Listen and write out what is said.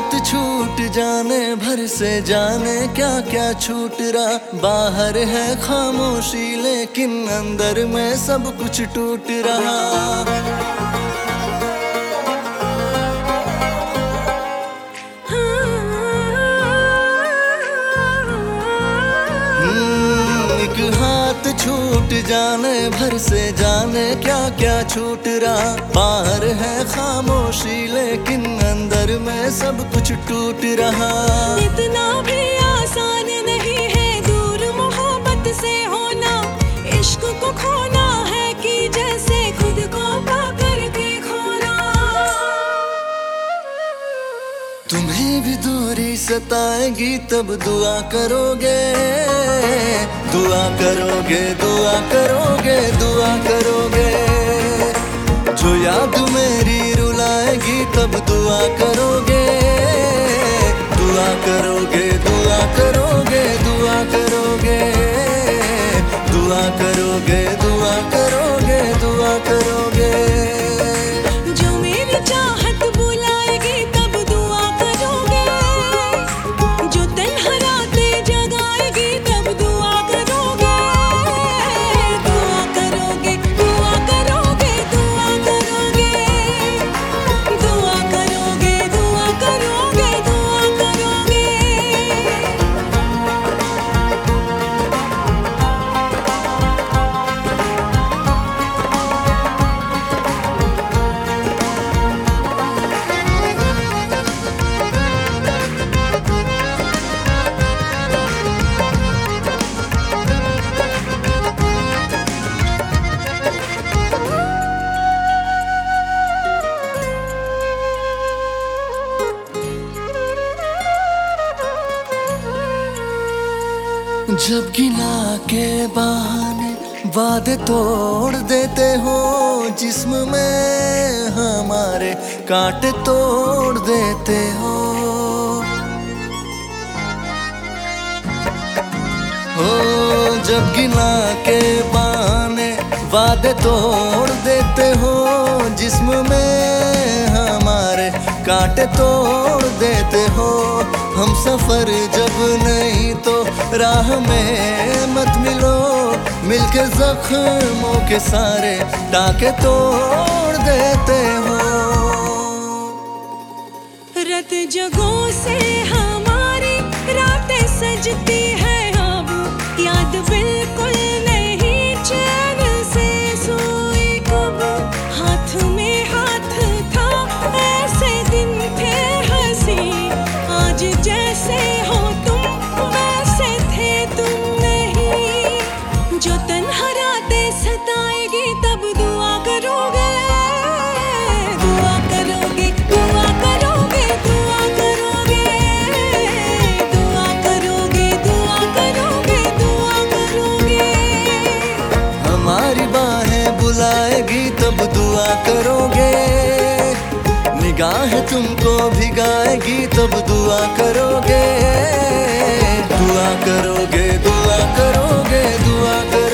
हाथ छूट जाने भर से जाने क्या क्या छूट रहा। बाहर है खामोशी लेकिन अंदर में सब कुछ टूट रहा। एक हाथ छूट जाने भर से जाने क्या क्या छूट रहा। बाहर है खामोशी लेकिन अंदर में सब कुछ टूट रहा। इतना भी आसान नहीं है दूर मोहब्बत से होना। इश्क को खोना है कि जैसे खुद को पाकर के खोना। तुम्हें भी दूरी सताएगी तब दुआ करोगे, दुआ करोगे, दुआ करोगे, दुआ करोगे। जो याद मेरी रुलाएगी तब दुआ करोगे, दुआ करोगे, दुआ करोगे, दुआ करोगे, दुआ करोगे, दुआ करोगे, दुआ करोगे। जो मेरी चाहत बुलाएगी तब दुआ करोगे। जो तन्हा रातें जगाएगी तब दुआ करोगे। दुआ करोगे, दुआ करोगे, दुआ करोगे। दुआ करोगे, दुआ करोगे, दुआ करोगे। जब गिला के बहाने वादे तोड़ देते हो, जिस्म में हमारे कांटे तोड़ देते हो। जब गिला के बहाने वादे तोड़ देते हो, जिस्म में हमारे कांटे तोड़ देते हो। हम सफर जब नहीं तो राह में मत मिलो, मिलके जख्मों के सारे टाके तोड़ देते हो। रत जगों से हमारी रातें सजती है अब, याद बिल्कुल नहीं चैन से सोई कब। हाथ में हाथ था ऐसे दिन थे हंसी, आज जैसे हो तुम वैसे थे तुम नहीं। जो तन्हा रातें सताएगी तब दुआ करोगे। दुआ करोगे, दुआ करोगे, दुआ करोगे। दुआ करोगे, दुआ करोगे, दुआ करोगे। हमारी बाहें बुलाएगी तब दुआ करोगे। निगाहें तुमको भिगाएगी तब दुआ करोगे। दुआ करोगे, दुआ करोगे, दुआ करोगे।